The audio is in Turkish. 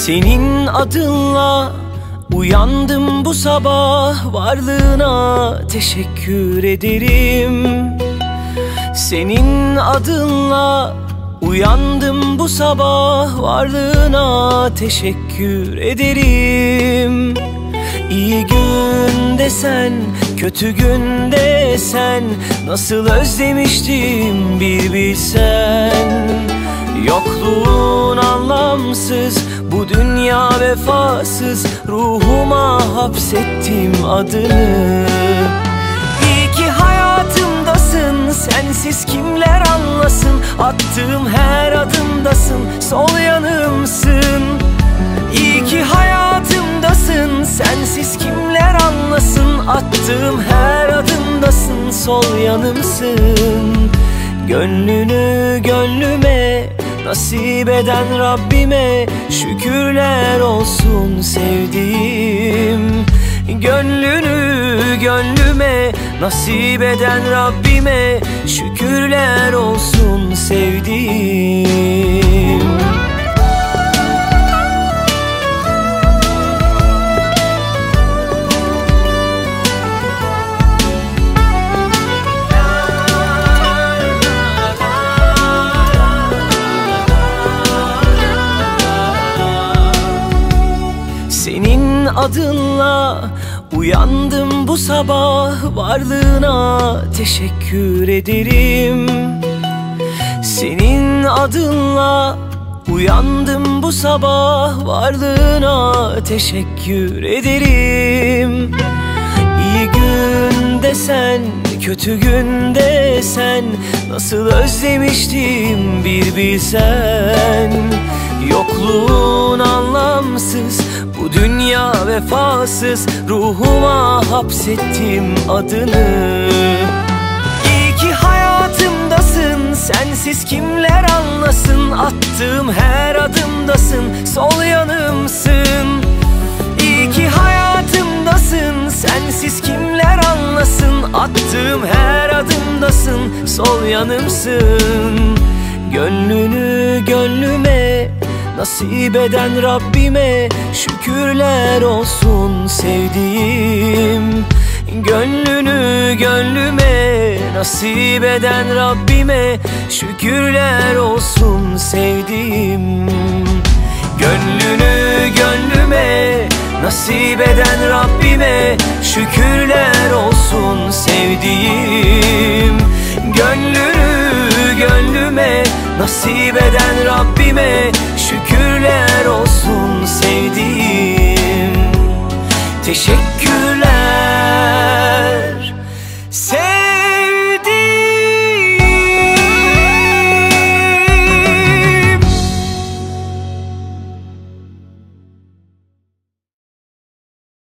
Senin adınla uyandım bu sabah, varlığına teşekkür ederim. Senin adınla uyandım bu sabah, varlığına teşekkür ederim. İyi günde sen, kötü günde sen, nasıl özlemiştim bir bilsen. Yokluğun anlamsız, bu dünya vefasız, ruhuma hapsettim adını. İyi ki hayatımdasın, sensiz kimler anlasın, attığım her adımdasın, sol yanımsın. İyi ki hayatımdasın, sensiz kimler anlasın, attığım her adımdasın, sol yanımsın. Gönlünü gönlüme nasip eden Rabbime şükürler olsun sevdiğim. Gönlünü gönlüme nasip eden Rabbime şükürler olsun sevdiğim. Senin adınla uyandım bu sabah, varlığına teşekkür ederim. Senin adınla uyandım bu sabah, varlığına teşekkür ederim. İyi günde sen, kötü günde sen, nasıl özlemiştim bir bilsen. Yokluğun anlamsız, bu dünya vefasız, ruhuma hapsettim adını. İyi ki hayatımdasın, sensiz kimler anlasın, attığım her adımdasın, sol yanımsın. İyi ki hayatımdasın, sensiz kimler anlasın, attığım her adımdasın, sol yanımsın. Gönlünü gönlüme nasip eden Rabbime şükürler olsun sevdiğim. Gönlünü gönlüme nasip eden Rabbime şükürler olsun sevdiğim. Gönlünü gönlüme nasip eden Rabbime şükürler olsun sevdiğim. Gönlünü gönlüme nasip eden Rabbime şükürler olsun sevdiğim. Teşekkürler.